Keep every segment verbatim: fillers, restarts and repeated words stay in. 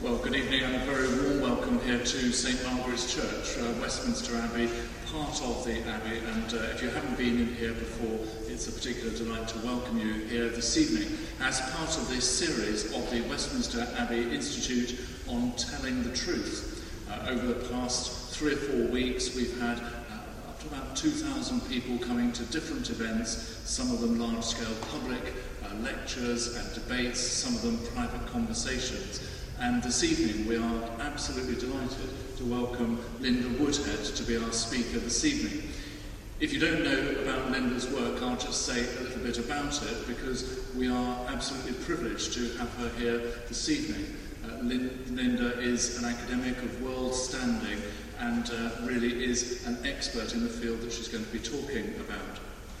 Well, good evening and a very warm welcome here to St Margaret's Church, uh, Westminster Abbey, part of the Abbey, and uh, if you haven't been in here before, it's a particular delight to welcome you here this evening as part of this series of the Westminster Abbey Institute on Telling the Truth. Uh, over the past three or four weeks, we've had uh, up to about two thousand people coming to different events, some of them large-scale public uh, lectures and debates, some of them private conversations. And this evening we are absolutely delighted to welcome Linda Woodhead to be our speaker this evening. If you don't know about Linda's work, I'll just say a little bit about it because we are absolutely privileged to have her here this evening. Uh, Lin- Linda is an academic of world standing and uh, really is an expert in the field that she's going to be talking about.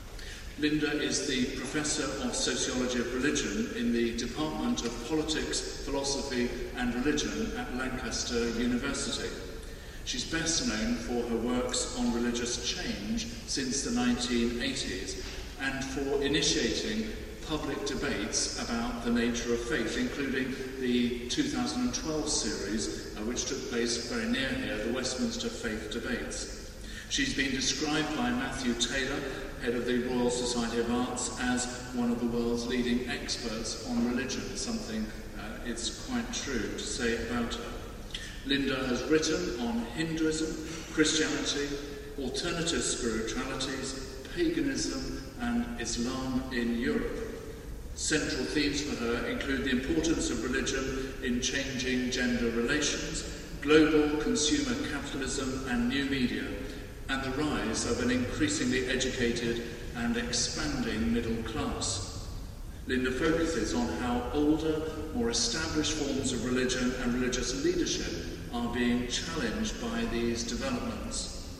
Linda is the Professor of Sociology of Religion in the Department of Politics, Philosophy and Religion at Lancaster University. She's best known for her works on religious change since the nineteen eighties and for initiating public debates about the nature of faith, including the two thousand twelve series, uh, which took place very near here, the Westminster Faith Debates. She's been described by Matthew Taylor, head of the Royal Society of Arts, as one of the world's leading experts on religion, something uh, it's quite true to say about her. Linda has written on Hinduism, Christianity, alternative spiritualities, paganism and Islam in Europe. Central themes for her include the importance of religion in changing gender relations, global consumer capitalism and new media, and the rise of an increasingly educated and expanding middle class. Linda focuses on how older, more established forms of religion and religious leadership are being challenged by these developments.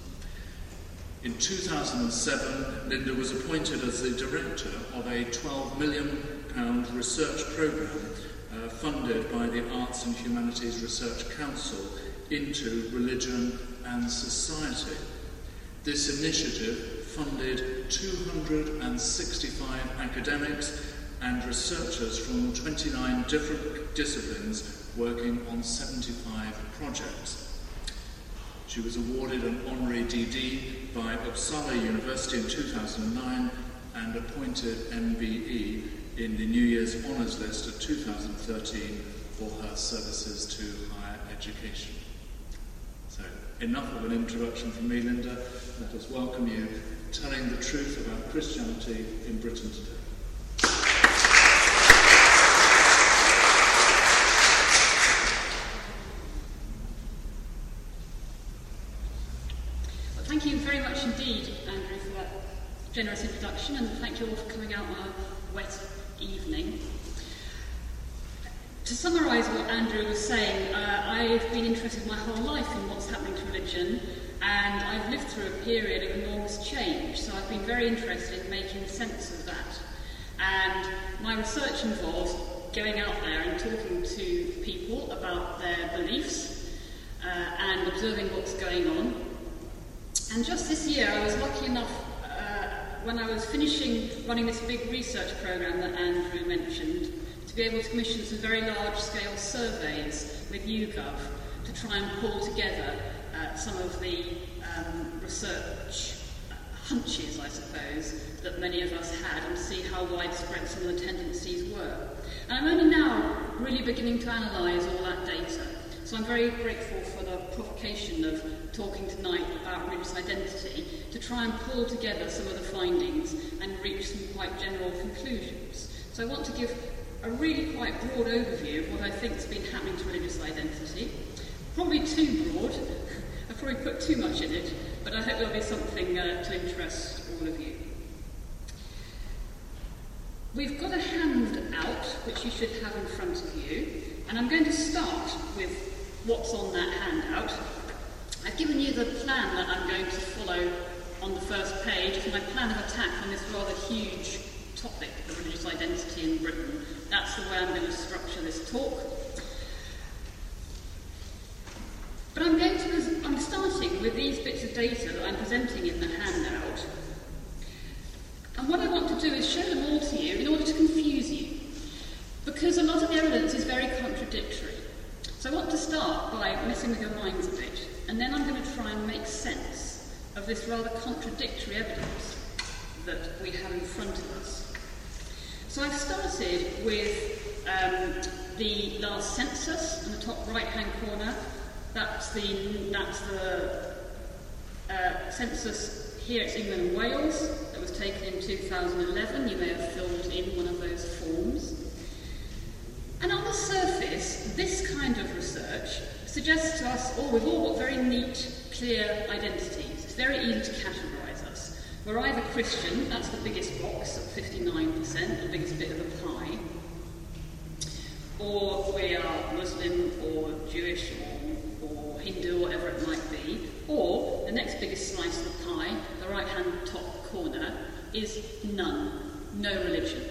In two thousand seven, Linda was appointed as the director of a twelve million pounds research programme uh, funded by the Arts and Humanities Research Council into religion and society. This initiative funded two hundred sixty-five academics and researchers from twenty-nine different disciplines working on seventy-five projects. She was awarded an honorary D D by Uppsala University in two thousand nine and appointed M B E in the New Year's Honours List of two thousand thirteen for her services to higher education. So, enough of an introduction from me, Linda. Let us welcome you telling the truth about Christianity in Britain today. Well, thank you very much indeed, Andrew, for that generous introduction, and thank you all for coming out on a wet evening. To summarise what Andrew was saying, uh, I've been interested my whole life in what's happening to religion, and I've lived through a period of enormous change, so I've been very interested in making sense of that. And my research involves going out there and talking to people about their beliefs uh, and observing what's going on. And just this year, I was lucky enough, uh, when I was finishing running this big research programme that Andrew mentioned, to be able to commission some very large-scale surveys with YouGov to try and pull together uh, some of the um, research hunches, I suppose, that many of us had and see how widespread some of the tendencies were. And I'm only now really beginning to analyse all that data. So I'm very grateful for the provocation of talking tonight about religious identity to try and pull together some of the findings and reach some quite general conclusions. So I want to give a really quite broad overview of what I think has been happening to religious identity. Probably too broad. I've probably put too much in it, but I hope there'll be something uh, to interest all of you. We've got a handout, which you should have in front of you, and I'm going to start with what's on that handout. I've given you the plan that I'm going to follow on the first page. It's my plan of attack on this rather huge topic of religious identity in Britain. That's the way I'm going to structure this talk. But I'm going to, I'm starting with these bits of data that I'm presenting in the handout. And what I want to do is show them all to you in order to confuse you. Because a lot of the evidence is very contradictory. So I want to start by messing with your minds a bit, and then I'm going to try and make sense of this rather contradictory evidence that we have in front of us. So I've started with um, the last census in the top right-hand corner. That's the, that's the uh, census here. It's England and Wales that was taken in two thousand eleven. You may have filled in one of those forms. And on the surface, this kind of research suggests to us, oh, we've all got very neat, clear identities. It's very easy to categorise us. We're either Christian, that's the biggest box at fifty-nine percent, the biggest bit of the pie, or we are Muslim or Jewish or, or Hindu, or whatever it might be, or the next biggest slice of the pie, the right-hand top corner, is none, no religion.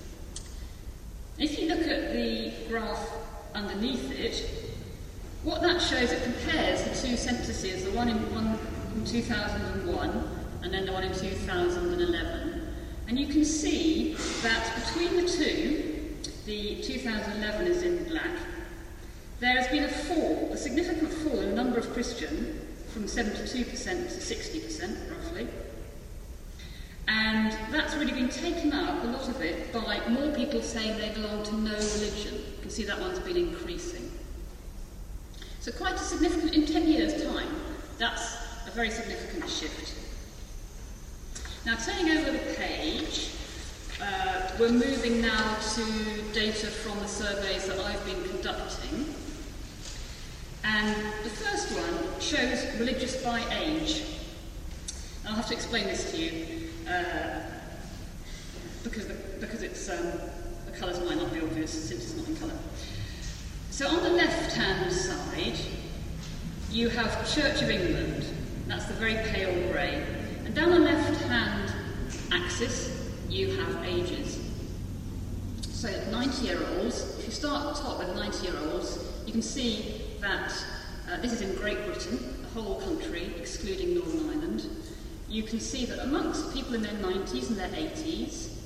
If you look at the graph underneath it, what that shows, it compares the two censuses, the one in, one in two thousand one and then the one in two thousand eleven. And you can see that between the two, the two thousand eleven is in black, there has been a fall, a significant fall in the number of Christian from seventy-two percent to sixty percent, roughly. And that's really been taken up, a lot of it, by more people saying they belong to no religion. You can see that one's been increasing. So quite a significant, in ten years' time, that's a very significant shift. Now, turning over the page, uh, we're moving now to data from the surveys that I've been conducting. And the first one shows religious by age. And I'll have to explain this to you. Uh, because the, because it's um, the colours might not be obvious since it's not in colour. So on the left-hand side, you have Church of England. That's the very pale grey. And down the left-hand axis, you have ages. So ninety-year-olds. If you start at the top with ninety-year-olds, you can see that uh, this is in Great Britain, the whole country, excluding Northern Ireland. You can see that amongst people in their nineties and their eighties,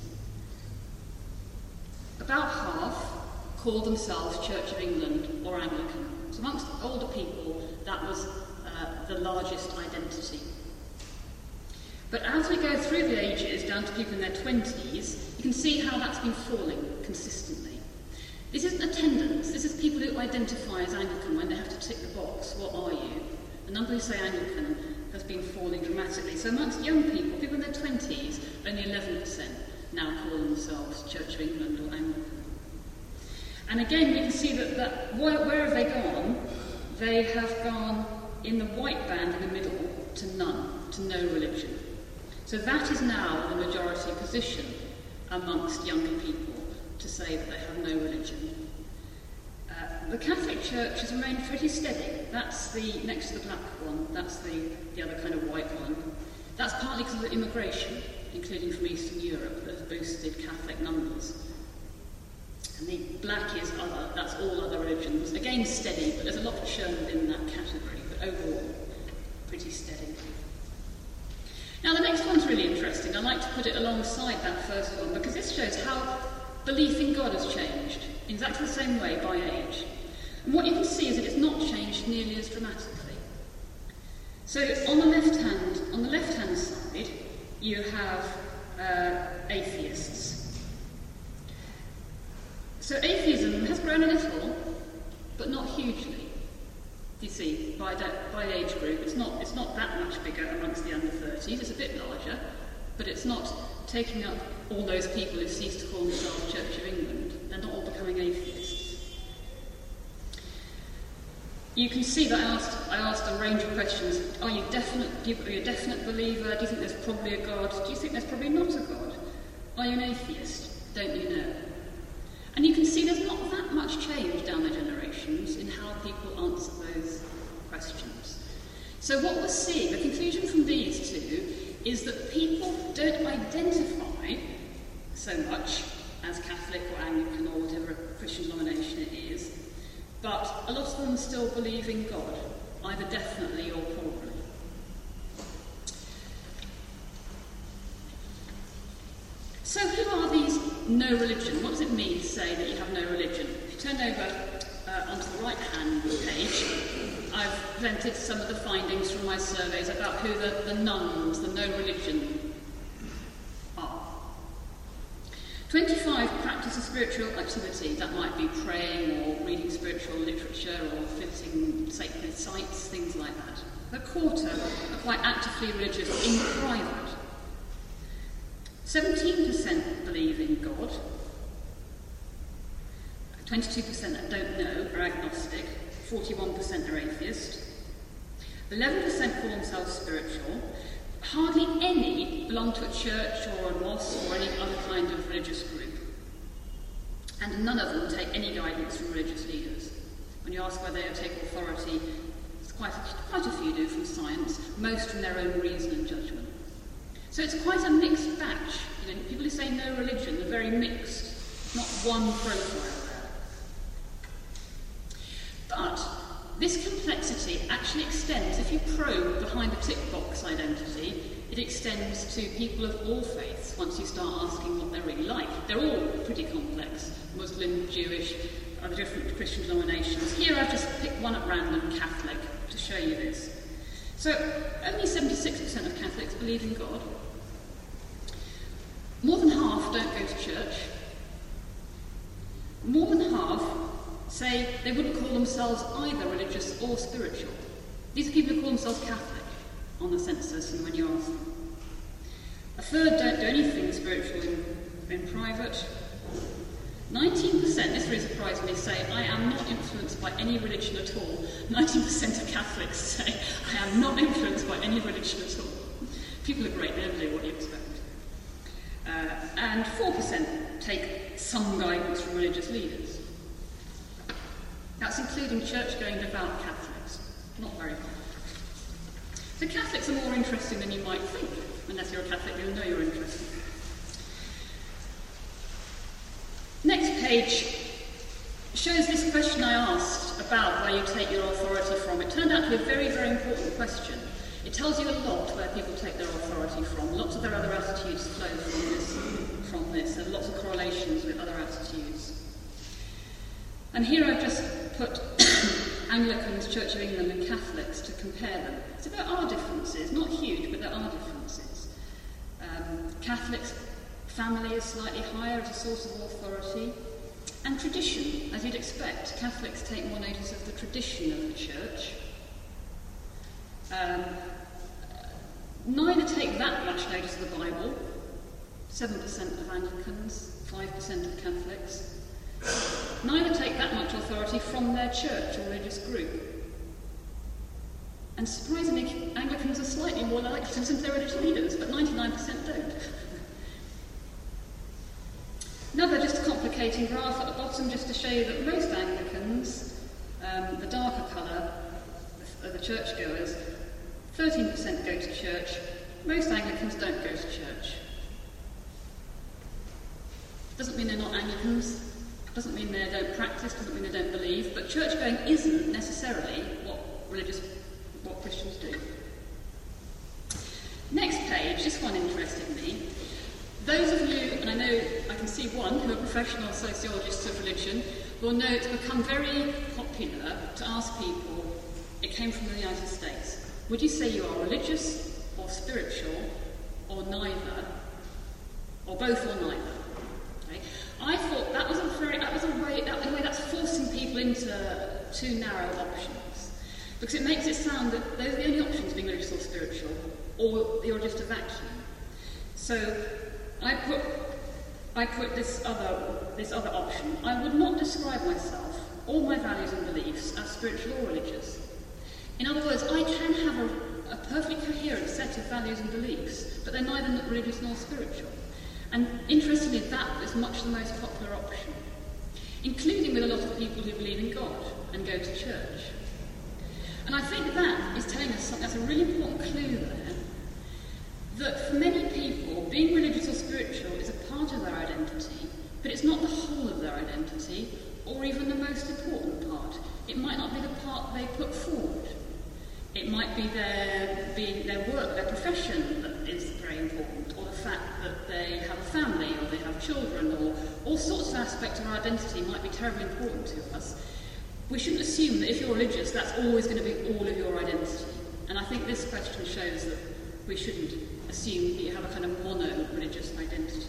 about half call themselves Church of England or Anglican. So amongst older people, that was uh, the largest identity. But as we go through the ages, down to people in their twenties, you can see how that's been falling consistently. This isn't attendance, this is people who identify as Anglican when they have to tick the box, what are you? The number who say Anglican has been falling dramatically. So amongst young people, people in their twenties, only eleven percent now call themselves Church of England or Anglican. And again, you can see that, that where, where have they gone? They have gone in the white band in the middle to none, to no religion. So that is now the majority position amongst younger people, to say that they have no religion. Uh, the Catholic Church has remained pretty steady. That's the next to the black one, that's the, the other kind of white one. That's partly because of the immigration, including from Eastern Europe, that has boosted Catholic numbers. And the black is other, that's all other religions. Again, steady, but there's a lot of churn within that category, but overall, pretty steady. Now, the next one's really interesting. I like to put it alongside that first one, because this shows how belief in God has changed, in exactly the same way by age. And what you can see is that it's not changed nearly as dramatically. So on the left hand, on the left-hand side, you have uh, atheists. So atheism has grown a little, but not hugely. You see, by that, by age group, it's not it's not that much bigger amongst the under thirties. It's a bit larger, but it's not taking up all those people who ceased to call themselves Church of England. They're not all becoming atheists. You can see that I asked I asked a range of questions. Are you definite? Do you, are you a definite believer? Do you think there's probably a God? Do you think there's probably not a God? Are you an atheist? Don't you know? And you can see there's not that much change down the generations in how people answer those questions. So what we're seeing, the conclusion from these two, is that people don't identify so much as Catholic or Anglican or whatever Christian denomination it is, but a lot of them still believe in God, either definitely or probably. So who are these no religion? What does it mean to say that you have no religion? If you turn over uh, onto the right-hand page, I've presented some of the findings from my surveys about who the, the nuns, the no religion, are. twenty-five practice a spiritual activity. That might be praying or reading spiritual literature or visiting sacred sites, things like that. A quarter are quite actively religious in private. seventeen percent believe in God. twenty-two percent that don't know are agnostic. forty-one percent are atheist. eleven percent call themselves spiritual. Hardly any belong to a church or a mosque or any other kind of religious group. And none of them take any guidance from religious leaders. When you ask whether they take authority, quite a, quite a few do from science, most from their own reason and judgment. So it's quite a mixed batch. You know, people who say no religion are very mixed, not one profile there. But this complexity actually extends, if you probe behind the tick box identity, it extends to people of all faiths once you start asking what they're really like. They're all pretty complex, Muslim, Jewish, other different Christian denominations. Here I've just picked one at random, Catholic, to show you this. So only seventy-six percent of Catholics believe in God. More than half don't go to church. More than half say they wouldn't call themselves either religious or spiritual. These are people who call themselves Catholic on the census and when you ask them. A third don't do anything spiritual in, in private. nineteen percent, this really surprised me, say, I am not influenced by any religion at all. nineteen percent of Catholics say, I am not influenced by any religion at all. People are great, they never do what you expect. Uh, and four percent take some guidance from religious leaders. That's including church-going devout Catholics. Not very high. So Catholics are more interesting than you might think. Unless you're a Catholic, you'll know you're interesting. Next page shows this question I asked about where you take your authority from. It turned out to be a very, very important question. It tells you a lot where people take their authority from. Lots of their other attitudes flow from this. From this. There are lots of correlations with other attitudes. And here I've just put Anglicans, Church of England and Catholics to compare them. So there are differences, not huge, but there are differences. Um, Catholics' family is slightly higher as a source of authority. And tradition, as you'd expect. Catholics take more notice of the tradition of the church. Um, neither take that much notice of the Bible. seven percent of Anglicans, five percent of Catholics. Neither take that much authority from their church or religious group. And surprisingly, Anglicans are slightly more likely to listen to their religious leaders, but ninety-nine percent don't. Another just complicating graph at the bottom, just to show you that most Anglicans, um, the darker colour of the churchgoers, thirteen percent go to church. Most Anglicans don't go to church. Doesn't mean they're not Anglicans. Doesn't mean they don't practice, doesn't mean they don't believe, but church going isn't necessarily what religious, what Christians do. Next page, this one interested me. Those of you, and I know I can see one, who are professional sociologists of religion, will know it's become very popular to ask people, it came from the United States, would you say you are religious or spiritual or neither, or both or neither? Okay? I thought that was a very, that was a way, that, in a way that's forcing people into two narrow options. Because it makes it sound that those are the only options, being religious or spiritual, or you're just a vacuum. So I put, I put this other, this other option. I would not describe myself, or my values and beliefs, as spiritual or religious. In other words, I can have a, a perfectly coherent set of values and beliefs, but they're neither religious nor spiritual. And interestingly, that is much the most popular option, including with a lot of people who believe in God and go to church. And I think that is telling us something, that's a really important clue there, that for many people, being religious or spiritual is a part of their identity, but it's not the whole of their identity, or even the most important part. It might not be the part they put forward. It might be their, being, their work, their profession that is very important, or the fact that they have a family, or they have children, or all sorts of aspects of our identity might be terribly important to us. we shouldn't assume that if you're religious, that's always going to be all of your identity. And I think this question shows that we shouldn't assume that you have a kind of mono-religious identity.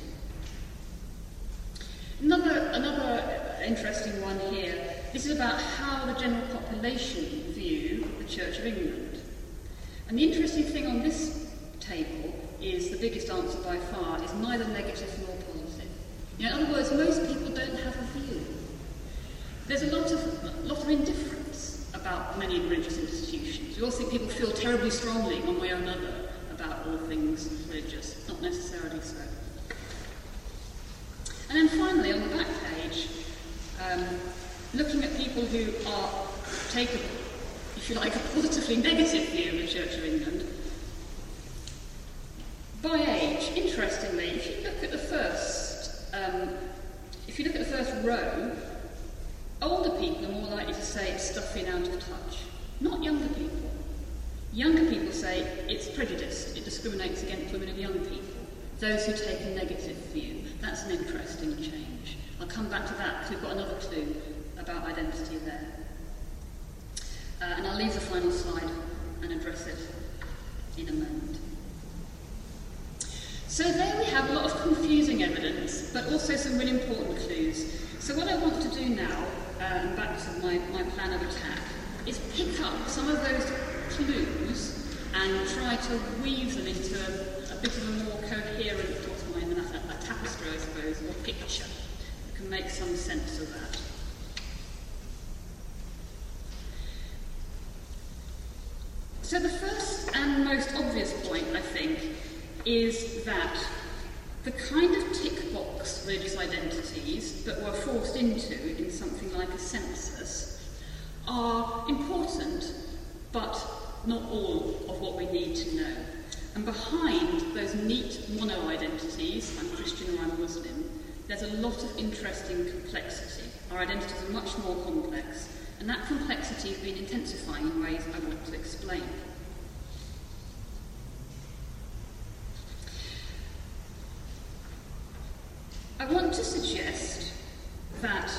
Another, another interesting one here, this is about how the general population view the Church of England. And the interesting thing on this table is the biggest answer by far is neither negative nor positive. You know, in other words, most people don't have a view. There's a lot of, a lot of indifference about many religious institutions. We all think people feel terribly strongly one way or another about all things religious. Not necessarily so. And then finally, on the back page, um, looking at people who are take, a, if you like, a positively negative view of the Church of England, by age, interestingly, if you look at the first, um, if you look at the first row, older people are more likely to say it's stuffy and out of touch, not younger people. Younger people say it's prejudiced, it discriminates against women and young people. Those who take a negative view. That's an interesting change. I'll come back to that because we've got another clue about identity there. Uh, and I'll leave the final slide and address it in a moment. So there we have a lot of confusing evidence, but also some really important clues. So what I want to do now, um, back to my, my plan of attack, is pick up some of those clues and try to weave them into a, a bit of a more coherent, what's mine, a, a tapestry, I suppose, or picture that can make some sense of that. So the first and most obvious point, I think, is that the kind of tick box religious identities that we're forced into in something like a census are important, but not all of what we need to know. And behind those neat mono-identities, I'm Christian or I'm Muslim, there's a lot of interesting complexity. Our identities are much more complex, and that complexity has been intensifying in ways I want to explain. I want to suggest that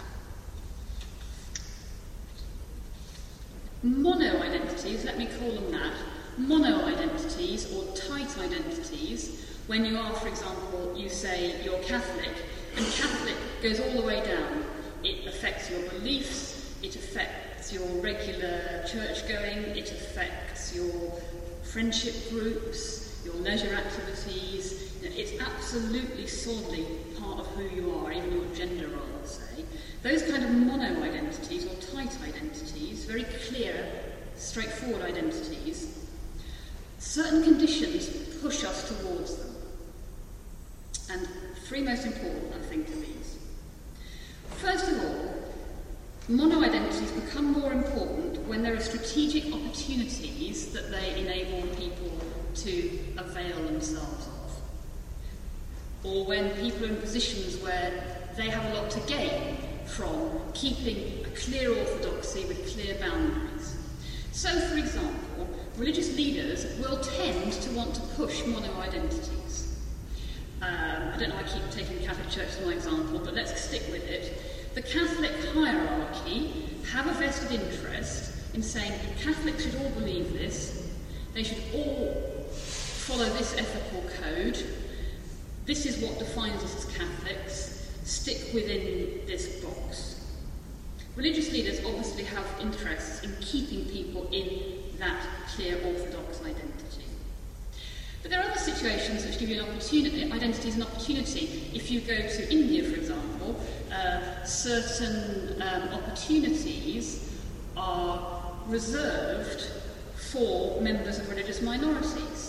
mono-identities, let me call them that, mono-identities or tight identities, when you are, for example, you say you're Catholic, and Catholic goes all the way down. It affects your beliefs, it affects your regular church going, it affects your friendship groups, your leisure activities. You know, it's absolutely solidly part of who you are, even your gender, I would say. Those kind of mono-identities or tight identities, very clear, straightforward identities, certain conditions push us towards them. And three most important, I think, are these. First of all, mono-identities become more important when there are strategic opportunities that they enable people to avail themselves of. Or when people are in positions where they have a lot to gain from keeping a clear orthodoxy with clear boundaries. So, for example, religious leaders will tend to want to push mono-identities. Um, I don't know, I keep taking the Catholic Church as my example, but let's stick with it. The Catholic hierarchy have a vested interest in saying Catholics should all believe this, they should all follow this ethical code, this is what defines us as Catholics, stick within this box. Religious leaders obviously have interests in keeping people in that clear orthodox identity. But there are other situations which give you an opportunity, identity is an opportunity. If you go to India, for example, uh, certain um, opportunities are reserved for members of religious minorities.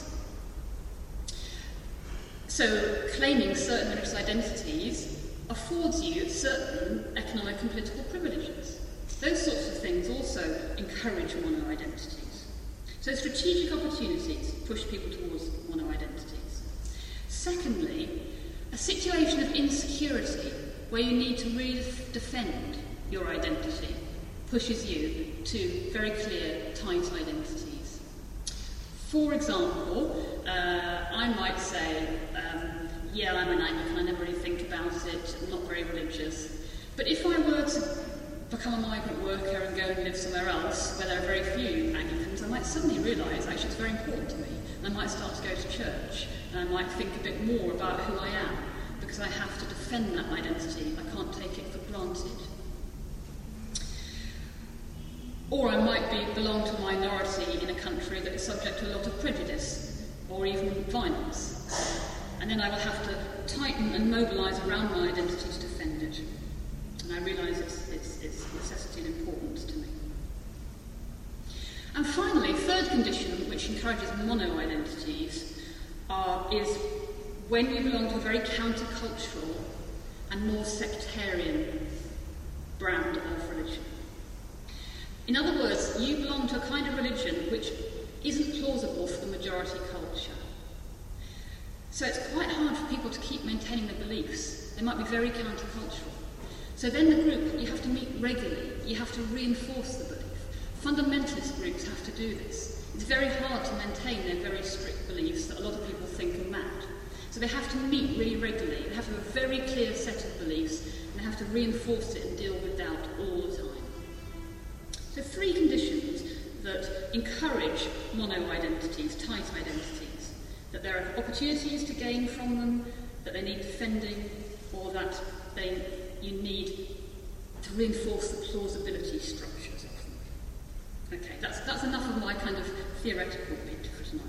So claiming certain religious identities affords you certain economic and political privileges. Those sorts of things also encourage mono-identities. So strategic opportunities push people towards mono-identities. Secondly, a situation of insecurity where you need to really defend your identity pushes you to very clear, tight identities. For example, uh, I might say, um, yeah, I'm an Anglican, I never really think about it, I'm not very religious. But if I were to become a migrant worker might suddenly realise, actually, it's very important to me, and I might start to go to church, and I might think a bit more about who I am, because I have to defend that identity. I can't take it for granted. Or I might be belong to a minority in a country that is subject to a lot of prejudice, or even violence. And then I will have to tighten and mobilise around my identity to defend it. And I realise it's, it's, it's necessity and importance to me. And finally, third condition, which encourages mono-identities, uh, is when you belong to a very countercultural and more sectarian brand of religion. In other words, you belong to a kind of religion which isn't plausible for the majority culture. So it's quite hard for people to keep maintaining their beliefs. They might be very countercultural. So then the group, you have to meet regularly. You have to reinforce the belief. Fundamentalist groups have to do this. It's very hard to maintain their very strict beliefs that a lot of people think are mad. So they have to meet really regularly. They have to have a very clear set of beliefs, and they have to reinforce it and deal with doubt all the time. So three conditions that encourage mono-identities, tight identities, that there are opportunities to gain from them, that they need defending, or that they, you need to reinforce the plausibility structures of them. Okay, that's, that's enough of my kind of theoretical bit for tonight.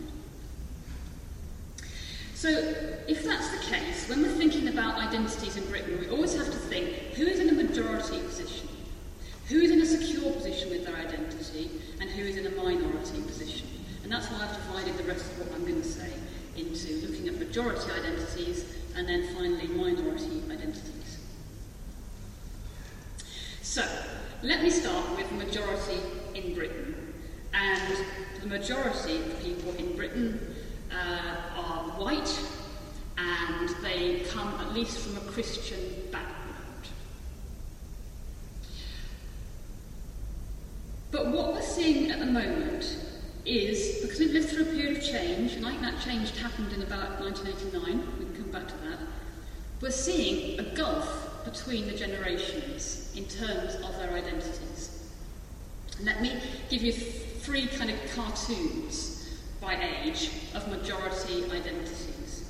So, if that's the case, when we're thinking about identities in Britain, we always have to think, who is in a majority position? Who is in a secure position with their identity, and who is in a minority position? And that's why I've divided the rest of what I'm going to say into looking at majority identities, and then finally minority identities. So, let me start with majority in Britain. And the majority of people in Britain uh, are white, and they come at least from a Christian background. But what we're seeing at the moment is, because we've lived through a period of change, and I think that change happened in about nineteen eighty-nine, we can come back to that, we're seeing a gulf between the generations in terms of their identities. And let me give you th- three kind of cartoons by age of majority identities.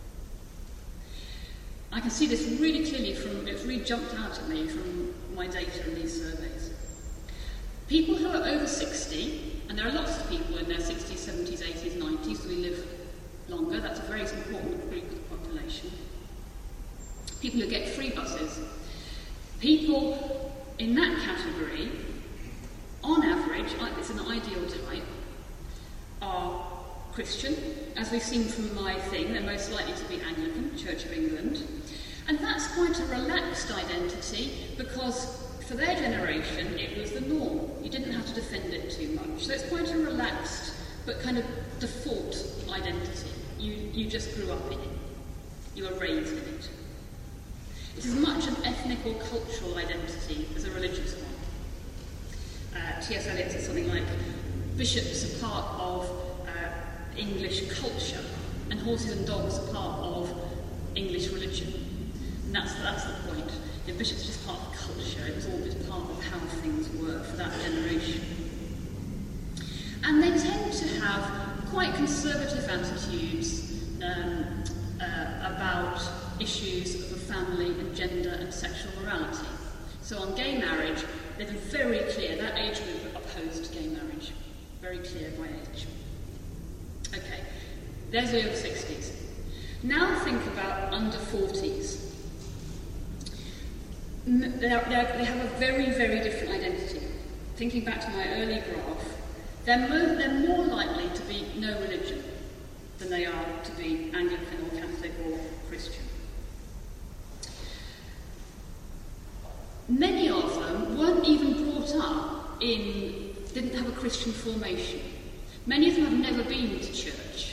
I can see this really clearly from, it's really jumped out at me from my data in these surveys. People who are over sixty, and there are lots of people in their sixties, seventies, eighties, nineties, we live longer, that's a very important group of the population. People who get free buses. People in that category, on average, it's an ideal type, are Christian. As we've seen from my thing, they're most likely to be Anglican, Church of England. And that's quite a relaxed identity, because for their generation, it was the norm. You didn't have to defend it too much. So it's quite a relaxed, but kind of default identity. You, you just grew up in it. You were raised in it. It's as much an ethnic or cultural identity as a religious one. Uh, T S Eliot says something like, bishops are part of uh, English culture, and horses and dogs are part of English religion. And that's, that's the point. The bishops are just part of culture. It was all just part of how things were for that generation. And they tend to have quite conservative attitudes um, uh, about issues of the family and gender and sexual morality. So on gay marriage, they're very clear, that age group opposed gay marriage. Very clear by age. Okay, there's the over sixties. Now think about under forties. They're, they're, they have a very, very different identity. Thinking back to my early graph, they're, mo- they're more likely to be no religion than they are to be Anglican or Catholic or Christian. Many of them weren't even brought up in, didn't have a Christian formation. Many of them have never been to church.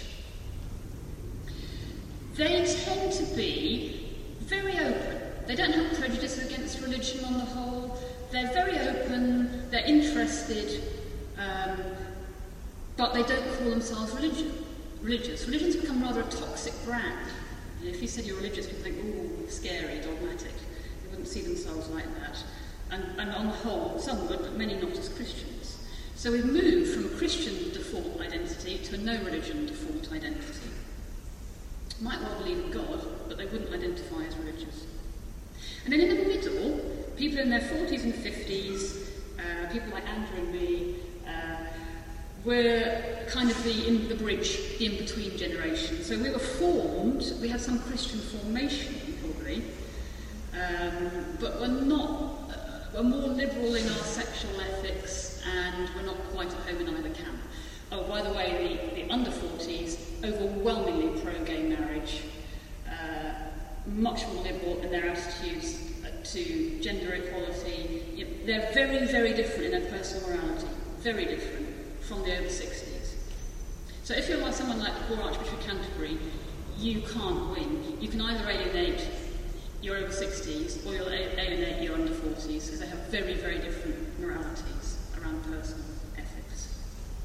They tend to be very open. They don't have prejudice against religion on the whole. They're very open, they're interested, um, but they don't call themselves religion, religious. Religion's become rather a toxic brand. If you said you're religious, people think, ooh, scary, dogmatic. They wouldn't see themselves like that. And, and on the whole, some would, but many not as Christians. So we've moved from a Christian default identity to a no-religion default identity. Might well believe in God, but they wouldn't identify as religious. And then in the middle, people in their forties and fifties, uh, people like Andrew and me, uh, were kind of the in the bridge, the in-between generation. So we were formed, we had some Christian formation, probably, um, but we're not, uh, we're more liberal in our sexual ethics, and we're not quite at home in either camp. Oh, by the way, the, the under forties, overwhelmingly pro-gay marriage, uh, much more liberal in their attitudes to gender equality. You know, they're very, very different in their personal morality, very different from the over sixties. So if you're like someone like the poor Archbishop of Canterbury, you can't win. You can either alienate your over sixties or you'll alienate your under forties, because they have very, very different moralities around personal ethics.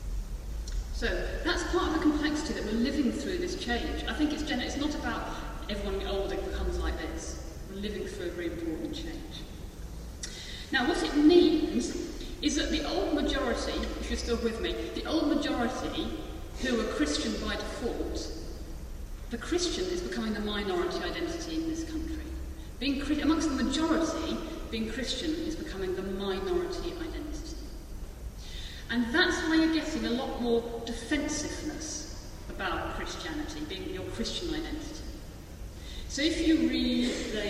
So that's part of the complexity that we're living through this change. I think it's, gen- it's not about everyone getting older becomes like this. We're living through a very important change. Now, what it means is that the old majority, if you're still with me, the old majority who are Christian by default, the Christian is becoming the minority identity in this country. Being amongst the majority, being Christian is becoming the minority identity. And that's why you're getting a lot more defensiveness about Christianity, being your Christian identity. So if you read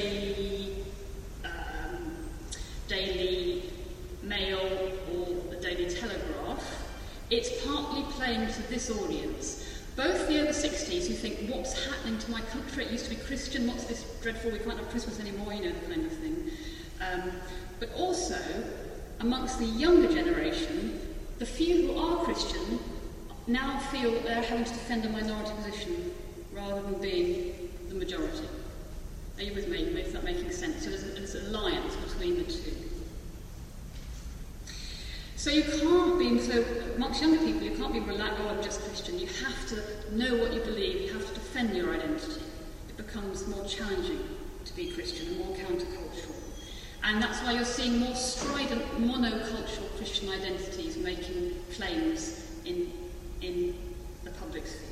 the um, Daily Mail or the Daily Telegraph, it's partly playing to this audience. Both the over sixties who think, what's happening to my country? It used to be Christian, what's this dreadful, we can't have Christmas anymore, you know, the kind of thing. Um, but also, amongst the younger generation, the few who are Christian now feel that they're having to defend a minority position rather than being the majority. Are you with me? Is that making sense? So there's, there's an alliance between the two. So you can't be, so amongst younger people, you can't be relaxed, oh, I'm just Christian. You have to know what you believe, you have to defend your identity. It becomes more challenging to be Christian and more countercultural. And that's why you're seeing more strident monocultural Christian identities making claims in, in the public sphere.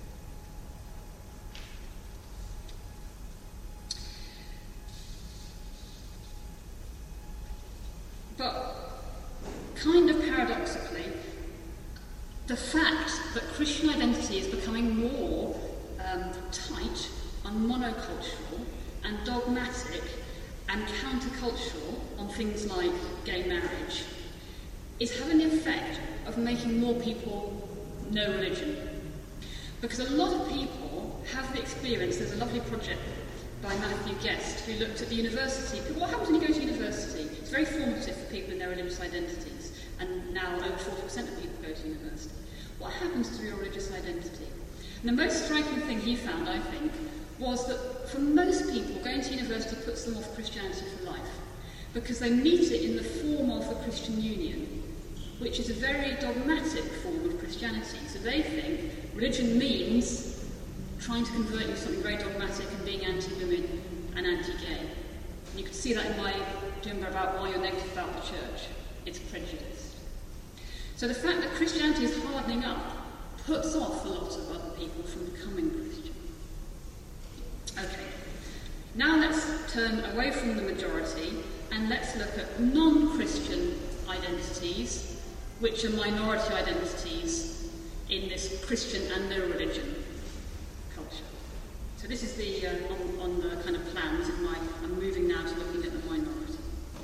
But kind of paradoxically, the fact that Christian identity is becoming more um, tight and monocultural and dogmatic and countercultural on things like gay marriage is having the effect of making more people no religion. Because a lot of people have the experience, there's a lovely project by Matthew Guest who looked at the university. What happens when you go to university? It's very formative for people in their religious identities, and now over forty percent of people go to university. What happens to your religious identity? And the most striking thing he found, I think, was that for most people, going to university puts them off Christianity for life, because they meet it in the form of the Christian Union, which is a very dogmatic form of Christianity. So they think religion means trying to convert you to something very dogmatic and being anti-women and anti-gay. And you can see that in my doing about why you're negative about the church. It's prejudiced. So the fact that Christianity is hardening up puts off a lot of other people from becoming Christian. Okay, now let's turn away from the majority and let's look at non-Christian identities, which are minority identities in this Christian and no religion culture. So this is the, uh, on, on the kind of plan, this is my, I'm moving now to looking at the minority.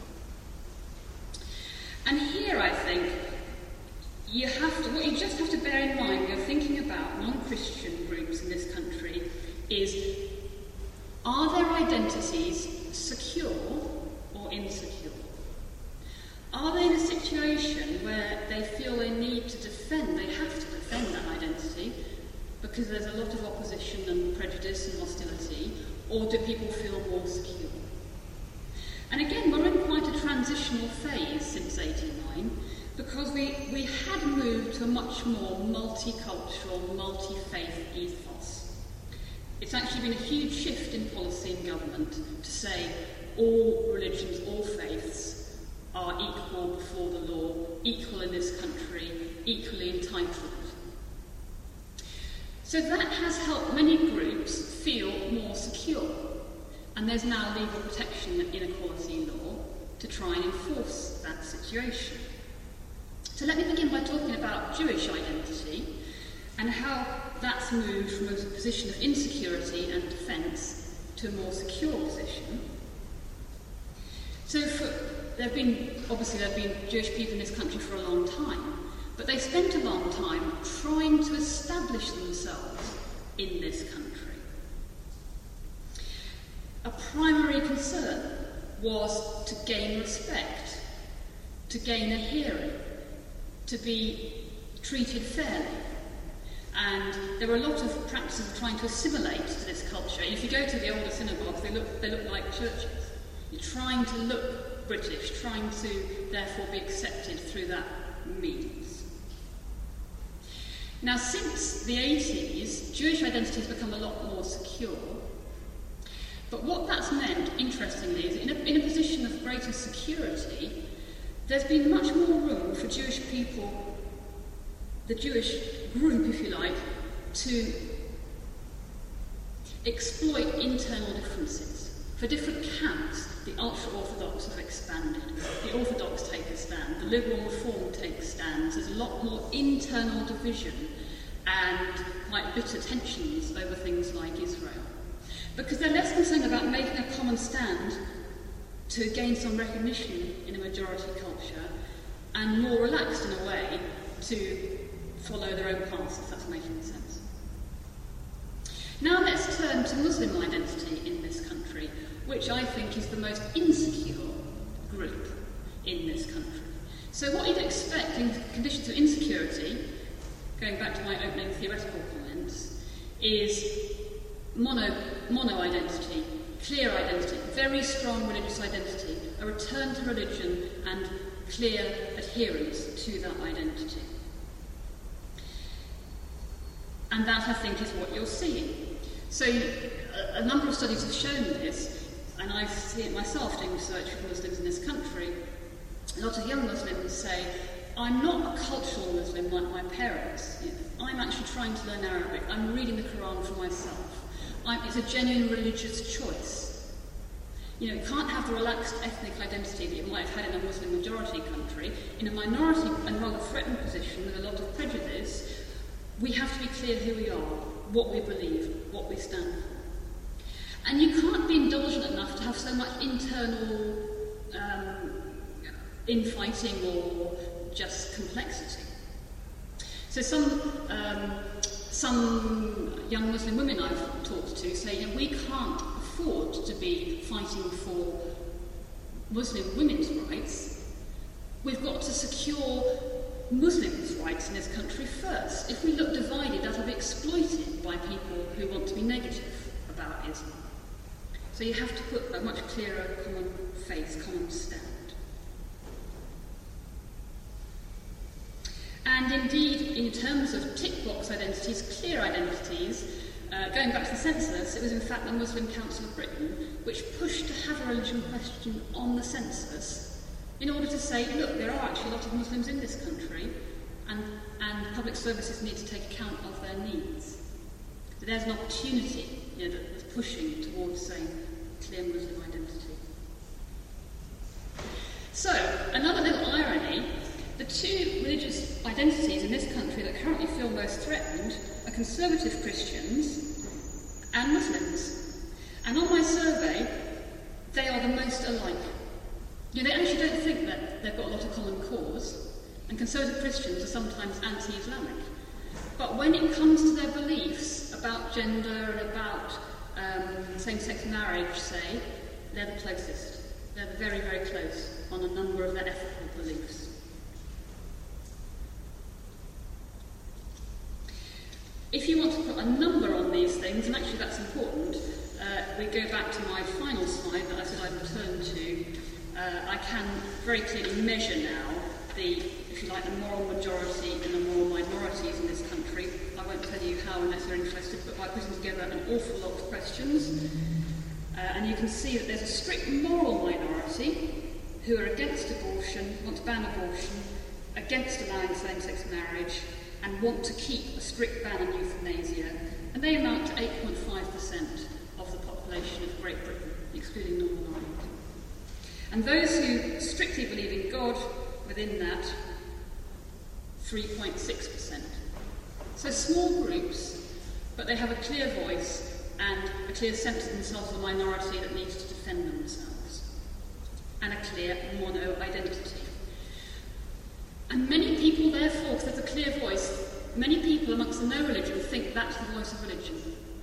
And here I think you have to, what you just have to bear in mind when you're thinking about non-Christian groups in this country is, are their identities secure or insecure? Are they in a situation where they feel they need to defend, they have to defend that identity because there's a lot of opposition and prejudice and hostility, or do people feel more secure? And again, we're in quite a transitional phase since eighty-nine, because we, we had moved to a much more multicultural, multi-faith ethos. It's actually been a huge shift in policy and government to say all religions, all faiths are equal before the law, equal in this country, equally entitled. So that has helped many groups feel more secure, and there's now legal protection in equality law to try and enforce that situation. So let me begin by talking about Jewish identity and how that's moved from a position of insecurity and defence to a more secure position. So for, there have been, obviously there have been Jewish people in this country for a long time, but they spent a long time trying to establish themselves in this country. A primary concern was to gain respect, to gain a hearing, to be treated fairly. And there were a lot of practices of trying to assimilate to this culture. If you go to the older synagogues, they look, they look like churches. You're trying to look British, trying to therefore be accepted through that means. Now, since the eighties, Jewish identity has become a lot more secure. But what that's meant, interestingly, is in a, in a position of greater security, there's been much more room for Jewish people, the Jewish group, if you like, to exploit internal differences. For different camps, the ultra-Orthodox have expanded, the Orthodox take a stand, the Liberal Reform take stands. There's a lot more internal division and quite bitter tensions over things like Israel. Because they're less concerned about making a common stand to gain some recognition in a majority culture, and more relaxed in a way to follow their own paths, if that's making sense. Now let's turn to Muslim identity in this country, which I think is the most insecure group in this country. So what you'd expect in conditions of insecurity, going back to my opening theoretical comments, is mono, mono identity, clear identity, very strong religious identity, a return to religion and clear adherence to that identity. And that, I think, is what you're seeing. So a, a number of studies have shown this, and I see it myself doing research with Muslims in this country. A lot of young Muslims say, I'm not a cultural Muslim like my parents. You know, I'm actually trying to learn Arabic. I'm reading the Quran for myself. I'm, it's a genuine religious choice. You know, you can't have the relaxed ethnic identity that you might have had in a Muslim majority country. In a minority and rather threatened position with a lot of prejudice, we have to be clear who we are, what we believe, what we stand for. And you can't be indulgent enough to have so much internal um, infighting or just complexity. So some um, some young Muslim women I've talked to say, you know, we can't afford to be fighting for Muslim women's rights. We've got to secure Muslims' rights in this country first. If we look divided, that'll be exploited by people who want to be negative about Islam. So you have to put a much clearer common face, common stand. And indeed, in terms of tick box identities, clear identities, uh, going back to the census, it was in fact the Muslim Council of Britain which pushed to have a religion question on the census in order to say, look, there are actually a lot of Muslims in this country, and, and public services need to take account of their needs. So there's an opportunity, you know, that was pushing towards saying clear Muslim identity. So, another little irony, the two religious identities in this country that currently feel most threatened are conservative Christians and Muslims. And on my survey, they are the most alike. You know, they actually don't think that they've got a lot of common cause, and conservative Christians are sometimes anti-Islamic. But when it comes to their beliefs about gender and about um, same-sex marriage, say, they're the closest. They're very, very close on a number of their ethical beliefs. If you want to put a number on these things, and actually that's important, uh, we go back to my final slide that I said I'd return to. Uh, I can very clearly measure now the, if you like, the moral majority and the moral minorities in this country. I won't tell you how unless you're interested, but by putting together an awful lot of questions. Uh, and you can see that there's a strict moral minority, who are against abortion, want to ban abortion, against allowing same-sex marriage, and want to keep a strict ban on euthanasia, and they amount to eight point five percent of the population of Great Britain, excluding Northern Ireland. And those who strictly believe in God, within that, three point six percent. So small groups, but they have a clear voice and a clear sense of themselves as a minority that needs to defend themselves, and a clear mono-identity. And many people, therefore, because there's a clear voice, many people amongst the no religion think that's the voice of religion.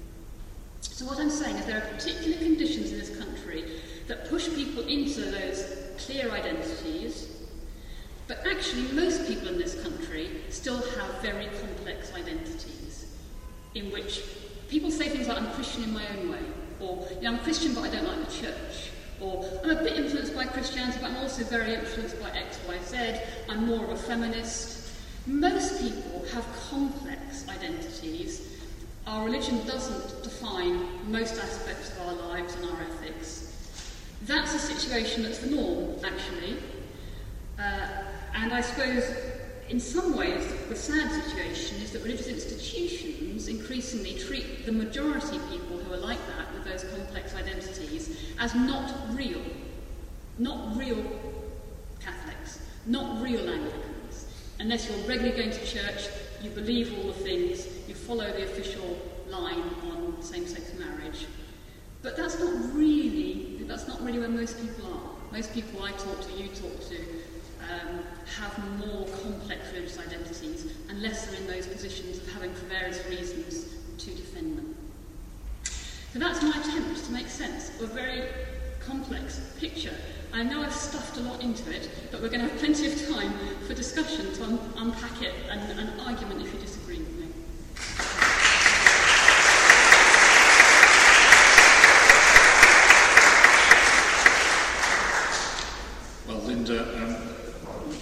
So what I'm saying is there are particular conditions in this country that push people into those clear identities, but actually most people in this country still have very complex identities, in which people say things like, I'm Christian in my own way, or, you know, I'm Christian but I don't like the church, or I'm a bit influenced by Christianity but I'm also very influenced by X, Y, Z, I'm more of a feminist. Most people have complex identities. Our religion doesn't define most aspects of our lives and our ethics. That's a situation that's the norm, actually. Uh, and I suppose, in some ways, the sad situation is that religious institutions increasingly treat the majority of people who are like that, with those complex identities, as not real. Not real Catholics. Not real Anglicans. Unless you're regularly going to church, you believe all the things, you follow the official line on same-sex marriage. But that's not really, that's not really where most people are. Most people I talk to, you talk to, um, have more complex religious identities, unless they're in those positions of having, for various reasons, to defend them. So that's my attempt to make sense of a very complex picture. I know I've stuffed a lot into it, but we're going to have plenty of time for discussion to un- unpack it and, and